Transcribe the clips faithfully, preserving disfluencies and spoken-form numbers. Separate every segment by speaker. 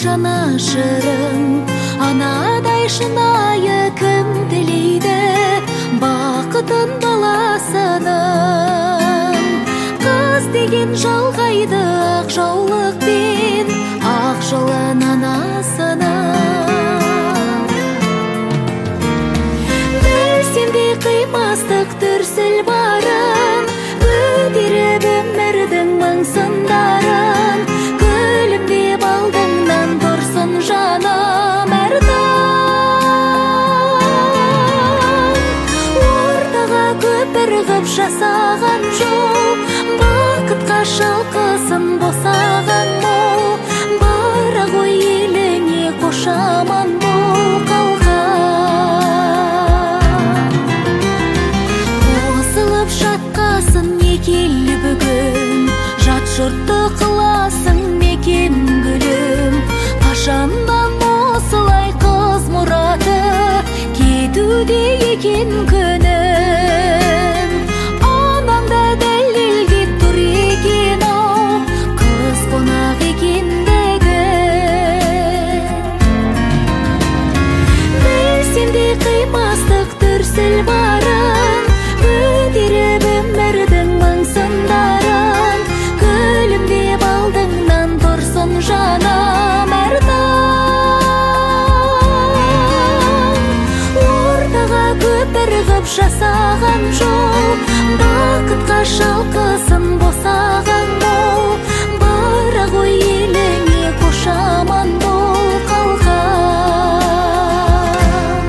Speaker 1: жанашырың, анадай шынайы кім тілейді бақытын баласының. Қыз деген жалғайды ақ жаулықпен, ақ жолын анасының. Білсем де қимастық дүрсіл барын, көтеріп өмірдің мың сындарын, күлімдеп алдыңнан тұрсын жаным әрдайым. Ортаға көпір ғып жасаған жол, бақытқа шалқысын босаған мол, бара ғой еліңе қошаман бол қалған. Қосылып жатқасын некелі бүгін, жат жұртты қыласың мекен гүлім. Қашандан осылай қыз мұраты, кетуде екен күнім. Анаңда дәлелдеп тұр екен ау, қыз қонақ екендігі. Білсем де қимастық дүрсіл барын, көтеріп өмірдің мың сындарын, күлімдеп алдыңнан тұрсын жаным әрдайым. Ортаға көпір ғып жасаған жол, бақытқа шалқысын босаған мол, бара ғой еліңе қошаман бол қалған.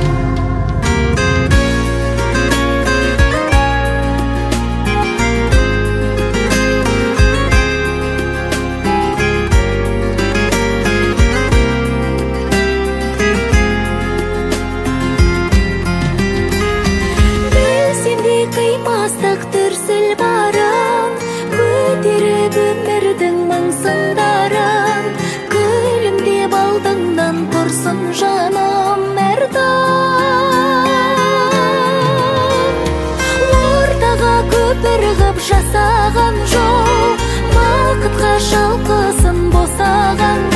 Speaker 1: Білсем де қимастық дүрсіл барын, көтеріп өмірдің мың сындарын, күлімдеп алдыңнан тұрсын жаным әрдайым. Ортаға көпір ғып жасаған жол, бақытқа шалқысын босаған